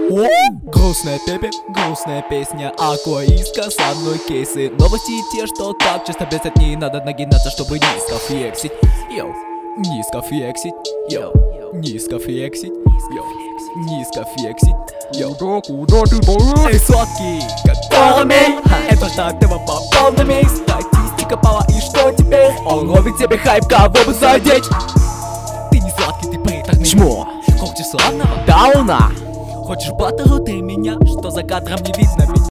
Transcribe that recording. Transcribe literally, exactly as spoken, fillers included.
О! Грустная пепе, грустная песня Акваиска с одной кейсы. Новости те, что так часто бесят. Не надо нагинаться, чтобы низко флексить. Йоу, низко флексить. Йоу, низко флексить. Йоу, низко флексить. Йоу, куда ты боишься? Эй, сладкий, как Коламей. Это так его по полной. Статистика пала, и что теперь? Он ловит тебе хайп, кого бы задеть. Ты не сладкий, ты приторный чмо. Хочешь сладкого? Дауна. Хочешь баттеру, ты меня? Что за кадром не видно меня?